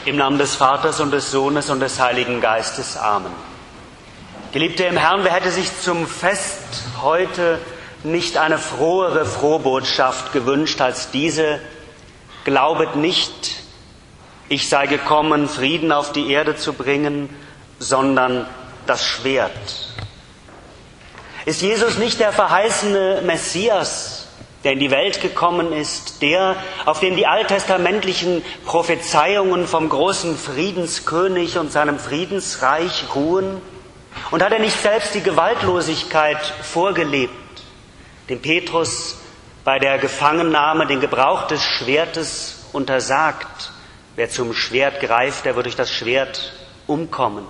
Im Namen des Vaters und des Sohnes und des Heiligen Geistes. Amen. Geliebte im Herrn, wer hätte sich zum Fest heute nicht eine frohere Frohbotschaft gewünscht als diese: Glaubet nicht, ich sei gekommen, Frieden auf die Erde zu bringen, sondern das Schwert. Ist Jesus nicht der verheißene Messias, der in die Welt gekommen ist, der, auf dem die alttestamentlichen Prophezeiungen vom großen Friedenskönig und seinem Friedensreich ruhen? Und hat er nicht selbst die Gewaltlosigkeit vorgelebt, dem Petrus bei der Gefangennahme den Gebrauch des Schwertes untersagt? Wer zum Schwert greift, der wird durch das Schwert umkommen.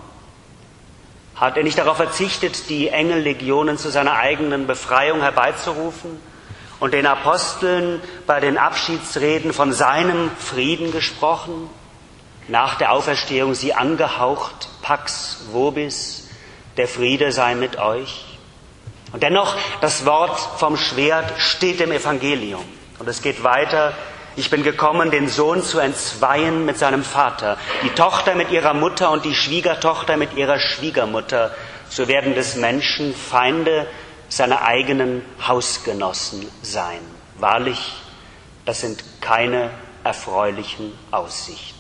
Hat er nicht darauf verzichtet, die Engellegionen zu seiner eigenen Befreiung herbeizurufen und den Aposteln bei den Abschiedsreden von seinem Frieden gesprochen? Nach der Auferstehung sie angehaucht: Pax vobis, der Friede sei mit euch. Und dennoch, das Wort vom Schwert steht im Evangelium. Und es geht weiter: Ich bin gekommen, den Sohn zu entzweien mit seinem Vater, die Tochter mit ihrer Mutter und die Schwiegertochter mit ihrer Schwiegermutter. So werden des Menschen Feinde seine eigenen Hausgenossen sein. Wahrlich, das sind keine erfreulichen Aussichten.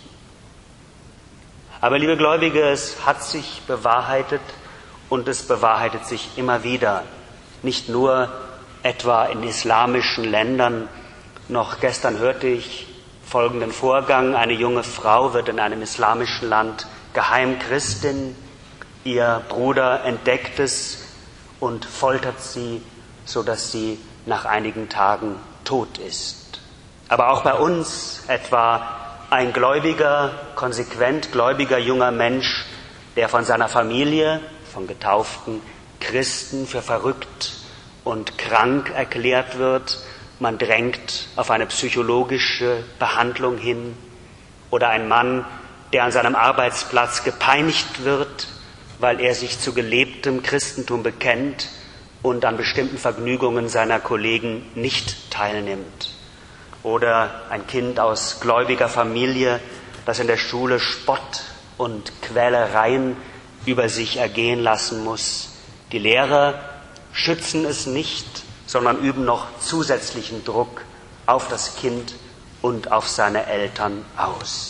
Aber liebe Gläubige, es hat sich bewahrheitet und es bewahrheitet sich immer wieder. Nicht nur etwa in islamischen Ländern. Noch gestern hörte ich folgenden Vorgang: Eine junge Frau wird in einem islamischen Land Geheimchristin. Ihr Bruder entdeckt es und foltert sie, sodass sie nach einigen Tagen tot ist. Aber auch bei uns etwa ein gläubiger, konsequent gläubiger junger Mensch, der von seiner Familie, von getauften Christen, für verrückt und krank erklärt wird. Man drängt auf eine psychologische Behandlung hin. Oder ein Mann, der an seinem Arbeitsplatz gepeinigt wird, weil er sich zu gelebtem Christentum bekennt und an bestimmten Vergnügungen seiner Kollegen nicht teilnimmt. Oder ein Kind aus gläubiger Familie, das in der Schule Spott und Quälereien über sich ergehen lassen muss. Die Lehrer schützen es nicht, sondern üben noch zusätzlichen Druck auf das Kind und auf seine Eltern aus.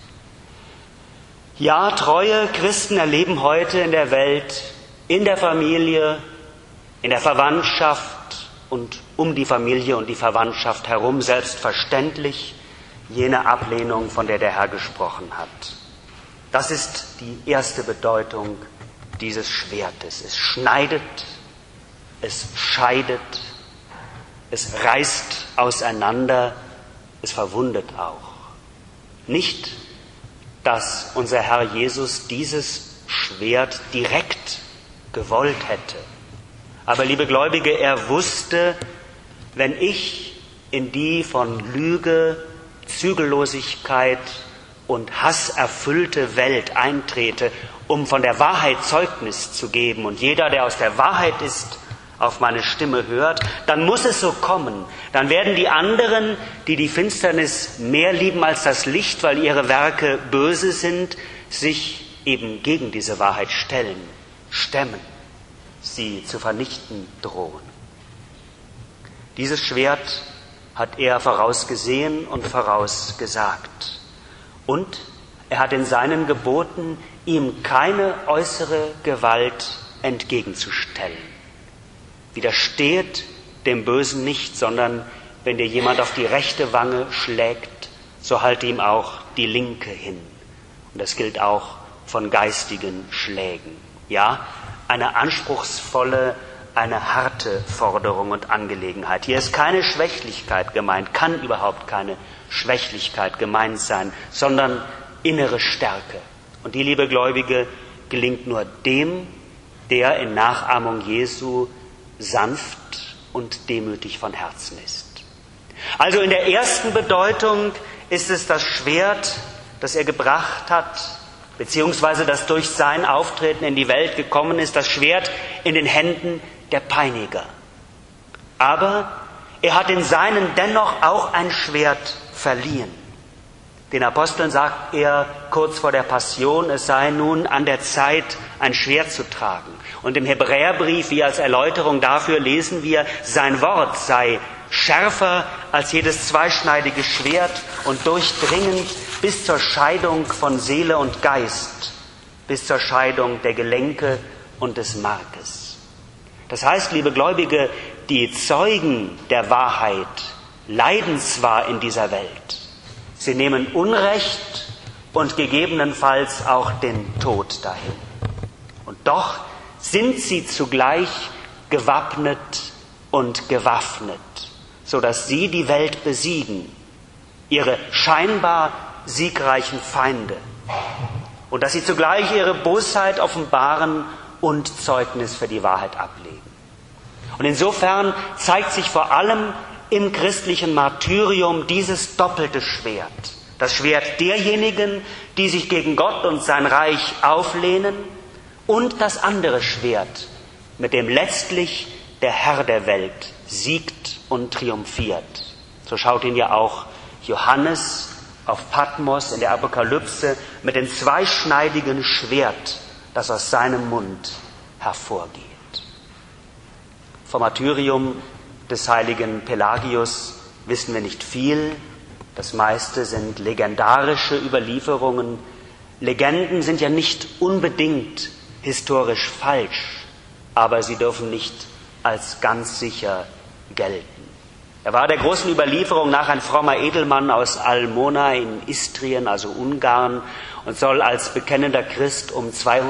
Ja, treue Christen erleben heute in der Welt, in der Familie, in der Verwandtschaft und um die Familie und die Verwandtschaft herum selbstverständlich jene Ablehnung, von der der Herr gesprochen hat. Das ist die erste Bedeutung dieses Schwertes. Es schneidet, es scheidet, es reißt auseinander, es verwundet auch. Nicht, dass unser Herr Jesus dieses Schwert direkt gewollt hätte. Aber, liebe Gläubige, er wusste, wenn ich in die von Lüge, Zügellosigkeit und Hass erfüllte Welt eintrete, um von der Wahrheit Zeugnis zu geben, und jeder, der aus der Wahrheit ist, auf meine Stimme hört, dann muss es so kommen. Dann werden die anderen, die die Finsternis mehr lieben als das Licht, weil ihre Werke böse sind, sich eben gegen diese Wahrheit stellen, stemmen, sie zu vernichten drohen. Dieses Schwert hat er vorausgesehen und vorausgesagt. Und er hat in seinen Geboten ihm keine äußere Gewalt entgegenzustellen. Widersteht dem Bösen nicht, sondern wenn dir jemand auf die rechte Wange schlägt, so halte ihm auch die linke hin. Und das gilt auch von geistigen Schlägen. Ja, eine anspruchsvolle, eine harte Forderung und Angelegenheit. Hier ist keine Schwächlichkeit gemeint, kann überhaupt keine Schwächlichkeit gemeint sein, sondern innere Stärke. Und die, liebe Gläubige, gelingt nur dem, der in Nachahmung Jesu sanft und demütig von Herzen ist. Also in der ersten Bedeutung ist es das Schwert, das er gebracht hat, beziehungsweise das durch sein Auftreten in die Welt gekommen ist, das Schwert in den Händen der Peiniger. Aber er hat den Seinen dennoch auch ein Schwert verliehen, Den Aposteln sagt er kurz vor der Passion, es sei nun an der Zeit, ein Schwert zu tragen. Und im Hebräerbrief, wie als Erläuterung dafür, lesen wir, sein Wort sei schärfer als jedes zweischneidige Schwert und durchdringend bis zur Scheidung von Seele und Geist, bis zur Scheidung der Gelenke und des Markes. Das heißt, liebe Gläubige, die Zeugen der Wahrheit leiden zwar in dieser Welt, sie nehmen Unrecht und gegebenenfalls auch den Tod dahin. Und doch sind sie zugleich gewappnet und gewaffnet, sodass sie die Welt besiegen, ihre scheinbar siegreichen Feinde, und dass sie zugleich ihre Bosheit offenbaren und Zeugnis für die Wahrheit ablegen. Und insofern zeigt sich vor allem im christlichen Martyrium dieses doppelte Schwert. Das Schwert derjenigen, die sich gegen Gott und sein Reich auflehnen, und das andere Schwert, mit dem letztlich der Herr der Welt siegt und triumphiert. So schaut ihn ja auch Johannes auf Patmos in der Apokalypse mit dem zweischneidigen Schwert, das aus seinem Mund hervorgeht. Vom Martyrium des heiligen Pelagius wissen wir nicht viel. Das meiste sind legendarische Überlieferungen. Legenden sind ja nicht unbedingt historisch falsch, aber sie dürfen nicht als ganz sicher gelten. Er war der großen Überlieferung nach ein frommer Edelmann aus Almona in Istrien, also Ungarn, und soll als bekennender Christ um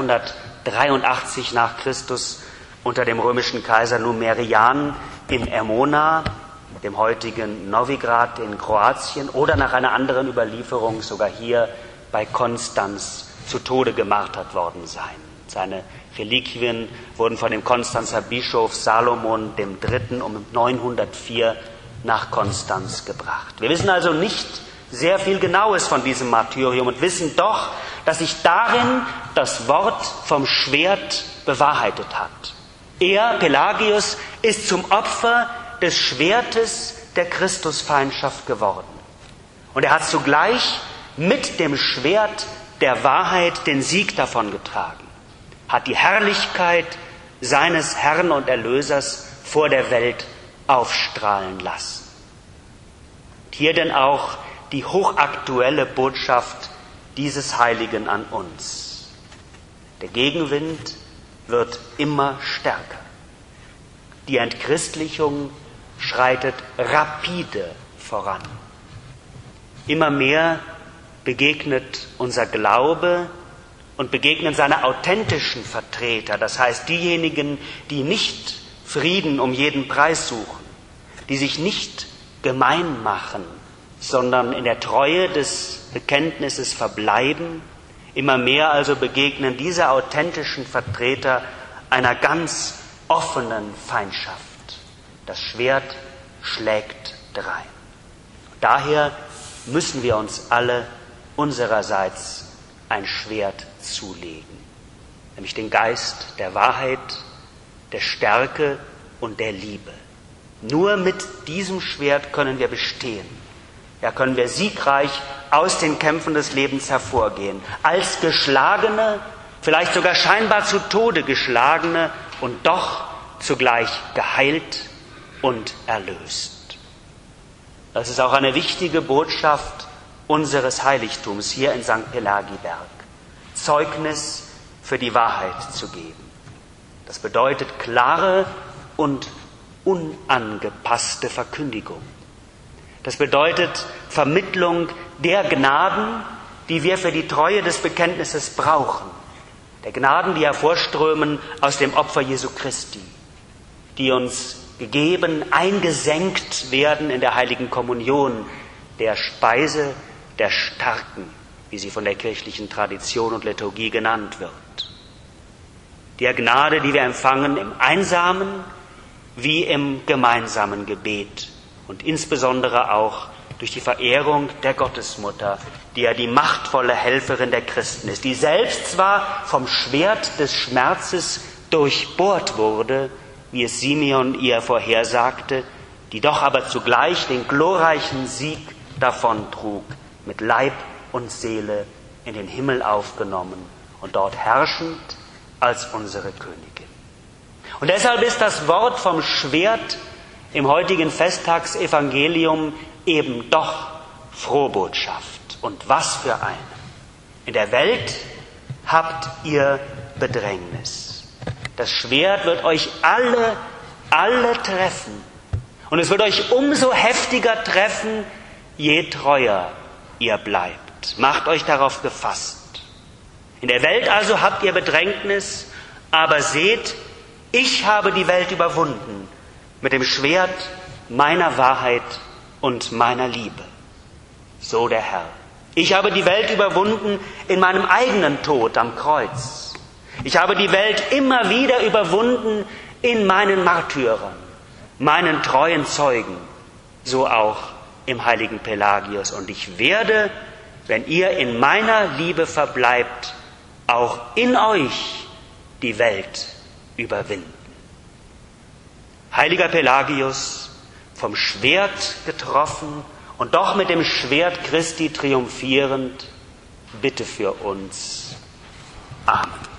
283 nach Christus unter dem römischen Kaiser Numerian in Emona, dem heutigen Novigrad in Kroatien, oder nach einer anderen Überlieferung sogar hier bei Konstanz zu Tode gemartert worden sein. Seine Reliquien wurden von dem Konstanzer Bischof Salomon III. Um 904 nach Konstanz gebracht. Wir wissen also nicht sehr viel Genaues von diesem Martyrium und wissen doch, dass sich darin das Wort vom Schwert bewahrheitet hat. Er, Pelagius, ist zum Opfer des Schwertes der Christusfeindschaft geworden. Und er hat zugleich mit dem Schwert der Wahrheit den Sieg davongetragen, hat die Herrlichkeit seines Herrn und Erlösers vor der Welt aufstrahlen lassen. Und hier denn auch die hochaktuelle Botschaft dieses Heiligen an uns. Der Gegenwind wird immer stärker. Die Entchristlichung schreitet rapide voran. Immer mehr begegnet unser Glaube und begegnen seine authentischen Vertreter, das heißt diejenigen, die nicht Frieden um jeden Preis suchen, die sich nicht gemein machen, sondern in der Treue des Bekenntnisses verbleiben. Immer mehr also begegnen diese authentischen Vertreter einer ganz offenen Feindschaft. Das Schwert schlägt drein. Daher müssen wir uns alle unsererseits ein Schwert zulegen, nämlich den Geist der Wahrheit, der Stärke und der Liebe. Nur mit diesem Schwert können wir bestehen. Ja, können wir siegreich aus den Kämpfen des Lebens hervorgehen. Als Geschlagene, vielleicht sogar scheinbar zu Tode geschlagene und doch zugleich geheilt und erlöst. Das ist auch eine wichtige Botschaft unseres Heiligtums hier in St. Pelagiberg. Zeugnis für die Wahrheit zu geben. Das bedeutet klare und unangepasste Verkündigung. Das bedeutet Vermittlung der Gnaden, die wir für die Treue des Bekenntnisses brauchen. Der Gnaden, die hervorströmen aus dem Opfer Jesu Christi, die uns gegeben, eingesenkt werden in der heiligen Kommunion, der Speise der Starken, wie sie von der kirchlichen Tradition und Liturgie genannt wird. Der Gnade, die wir empfangen im einsamen wie im gemeinsamen Gebet und insbesondere auch durch die Verehrung der Gottesmutter, die ja die machtvolle Helferin der Christen ist, die selbst zwar vom Schwert des Schmerzes durchbohrt wurde, wie es Simeon ihr vorhersagte, die doch aber zugleich den glorreichen Sieg davontrug, mit Leib und Seele in den Himmel aufgenommen und dort herrschend als unsere Königin. Und deshalb ist das Wort vom Schwert im heutigen Festtagsevangelium eben doch Frohbotschaft. Und was für eine! In der Welt habt ihr Bedrängnis. Das Schwert wird euch alle treffen. Und es wird euch umso heftiger treffen, je treuer ihr bleibt. Macht euch darauf gefasst. In der Welt also habt ihr Bedrängnis, aber seht, ich habe die Welt überwunden mit dem Schwert meiner Wahrheit und meiner Liebe. So der Herr. Ich habe die Welt überwunden in meinem eigenen Tod am Kreuz. Ich habe die Welt immer wieder überwunden in meinen Märtyrern, meinen treuen Zeugen, so auch im heiligen Pelagius. Und ich werde, wenn ihr in meiner Liebe verbleibt, auch in euch die Welt überwinden. Heiliger Pelagius, vom Schwert getroffen und doch mit dem Schwert Christi triumphierend, bitte für uns. Amen.